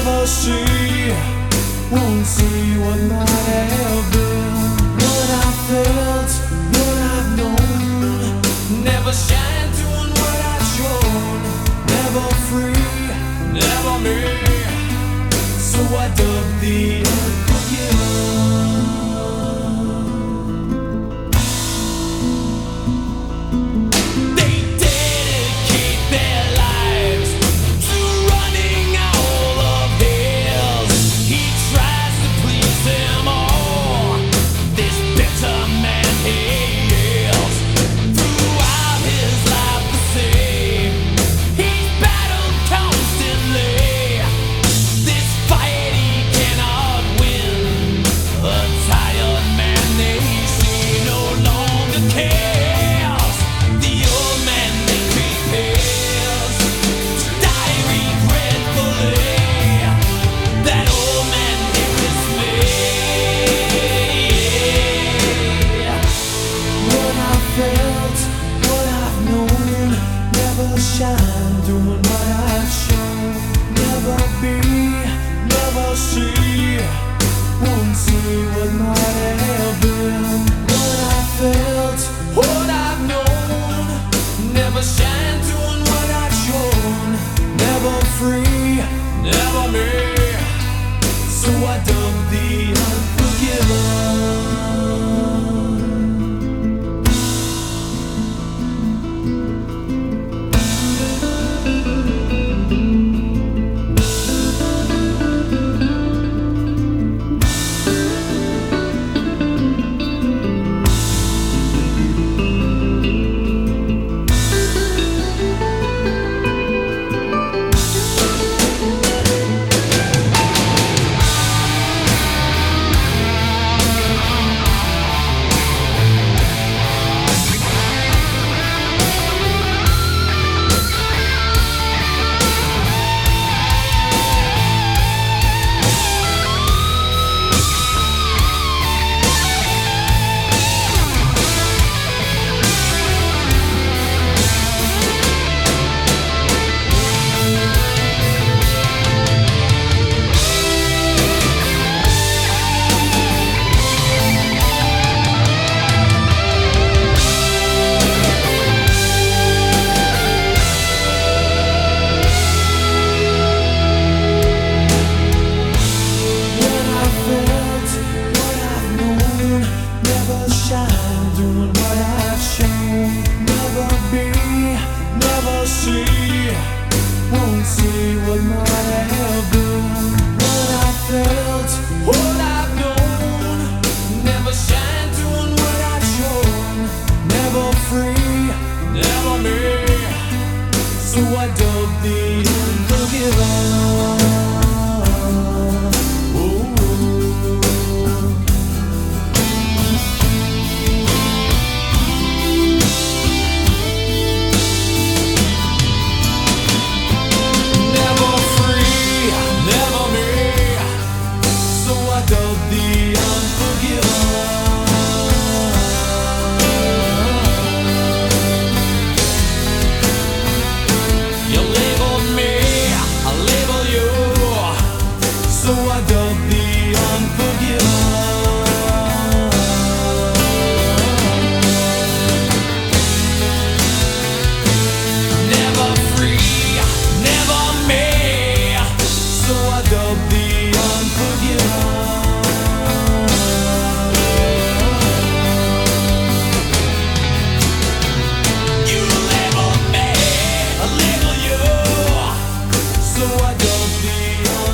never see, won't see what might have been. What I felt, what I've known, never shine doing what I've shown. Never free, never me, so I dug the unforgiven. Shine, doing what I've shown. Never be, never see, won't see what might have been. What I felt, what I've known, never shine, doing what I've shown. Never free, never me, so I dug the unforgiven. Doing what I've shown. Never be, never see, won't see what might have been. What I felt, what I've known, never shine doing what I've shown. Never free, never me, so I dug the unforgiven. So I dug the unforgiven. Never free, never me, so I dug the unforgiven. You label me, I label you, so I dug the unforgiven.